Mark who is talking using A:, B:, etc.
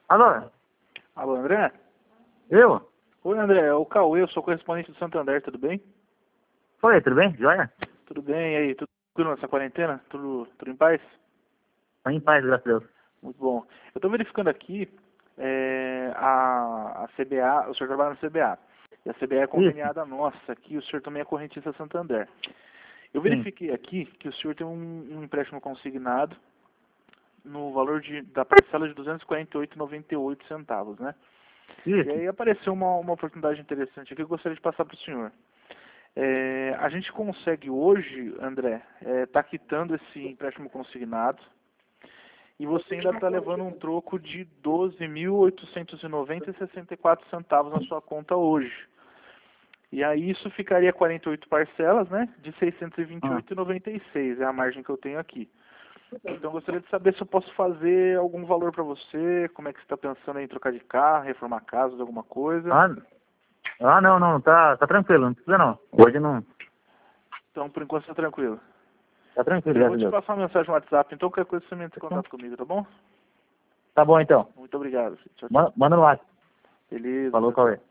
A: Alô?
B: Alô, André?
A: Eu?
B: Oi, André, é o Cauê, eu sou correspondente do Santander, tudo bem?
A: Oi, tudo bem? Joia?
B: Tudo bem, e aí, tudo tranquilo nessa quarentena? Tudo em paz?
A: Tô em paz, graças a Deus.
B: Muito bom. Eu estou verificando aqui a CBA, o senhor trabalha na CBA, e a CBA é
A: Isso,
B: conveniada nossa aqui, o senhor também é correntista Santander. Eu
A: sim.
B: verifiquei aqui que o senhor tem um empréstimo consignado no valor da parcela de R$ 248,98, né? E
A: Isso.
B: aí apareceu uma oportunidade interessante aqui que eu gostaria de passar para o senhor. A gente consegue hoje, André, tá quitando esse empréstimo consignado e você ainda está levando um troco de 12.890,64 na sua conta hoje. E aí isso ficaria 48 parcelas, né, de
A: Ah.
B: 628,96, é a margem que eu tenho aqui. Então eu gostaria de saber se eu posso fazer algum valor para você, como é que você está pensando em trocar de carro, reformar a casa, alguma coisa.
A: Ah, não, tá tranquilo, não precisa não. Hoje não,
B: Então por enquanto está tranquilo.
A: tá tranquilo,
B: Eu vou
A: graças a
B: te
A: Deus.
B: passar uma mensagem no WhatsApp, então qualquer coisa você me entra em contato comigo, tá bom?
A: Tá bom então.
B: Muito obrigado. Tchau, tchau.
A: Manda no WhatsApp.
B: Beleza,
A: Falou,
B: tchau, tchau.
A: Cauê.